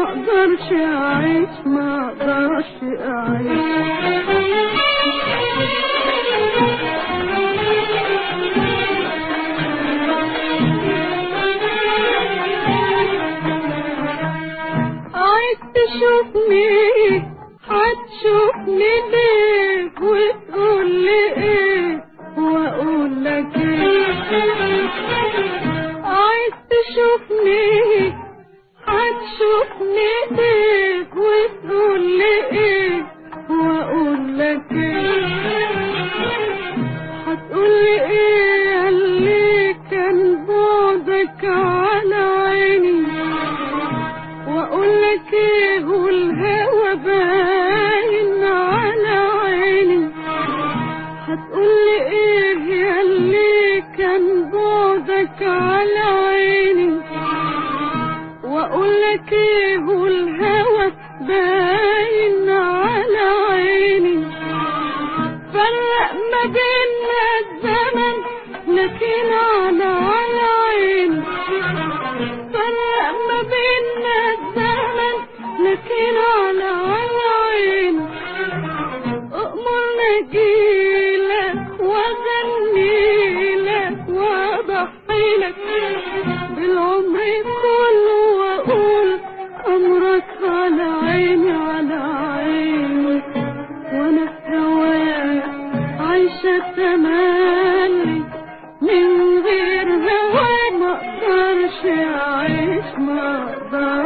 اقدرش اعيش، ما اقدرش اعيش. عايز تشوفني هتشوفني ليه وتقول لي ايه واقول لك ايه. عايز تشوفني هتشوفني ليه وتقول لي ايه واقول لك ايه. هتقول لي ايه اللي كان بعدك على عيني، واقول لك ايه والهوى باين على عيني. هتقول لي ايه اللي كان بعدك على عيني، واقول لك ايه والهوى باين على عيني. فرق ما بيننا الزمن لكن على عيني، فرق ما بيننا الزمن لكن على عيني. أأمرني أجيلك وأغنيلك وأضحيلك بالعمر كله وأقول أمرك على عيني على عيني. وأنا في هواك عايشة تملي من غير هواك، ما اقدرش اعيش، ما اقدرش